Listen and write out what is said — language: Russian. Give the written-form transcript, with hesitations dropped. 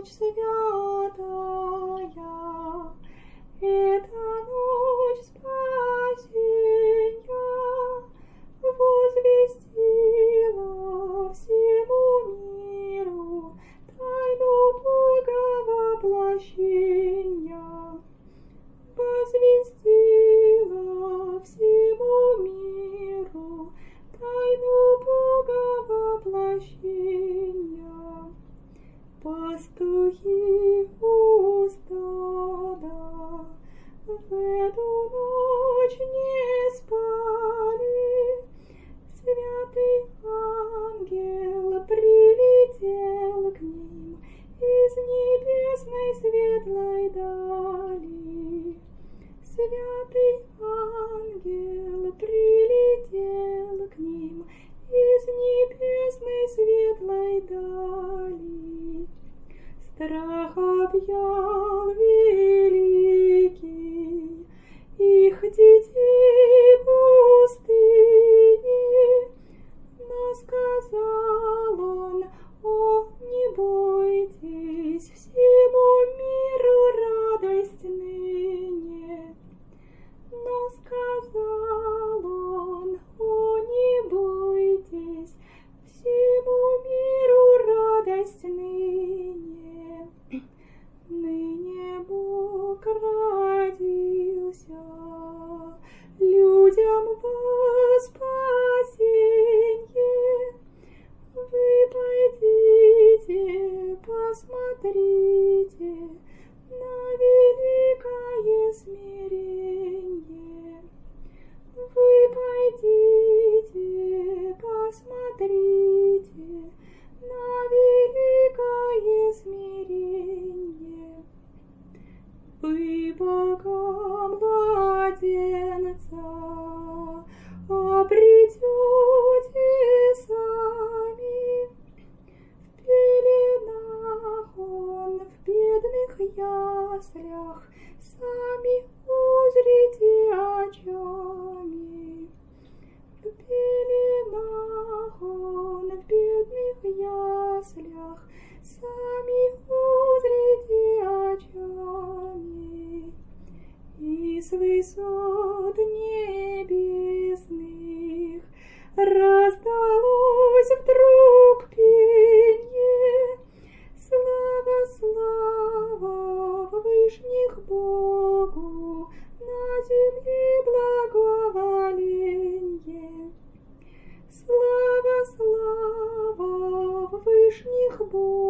ночь святая, это ночь спасения, возвестила всему миру тайну Бога воплощения, возвестила всему миру тайну Бога воплощения. Пастухи у стада в эту ночь не спали. Святый ангел прилетел к ним из небесной светлой дали. Святый ангел прилетел к ним из небесной светлой дали. Страх объял великий их детей в пустыне, но сказал он: о, не бойтесь, всему миру радость ныне. Но сказал он: о, не бойтесь, всему миру радость ныне. Ныне Бог родился людям во спасенье. Вы пойдите, посмотрите на великое смирение. Вы пойдите, посмотрите на великое смирение. Вы Бога младенца обретете сами. В пеленах он, в бедных яслях, сами узрите очами. В пеленах он, в бедных яслях, сами узрите очами. И с высот небесных раздалось вдруг пение: слава, слава в вышних Богу, на земле благоволенье. Слава, слава в вышних Богу,